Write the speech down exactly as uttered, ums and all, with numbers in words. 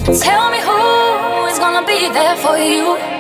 Tell me who is gonna be there for you.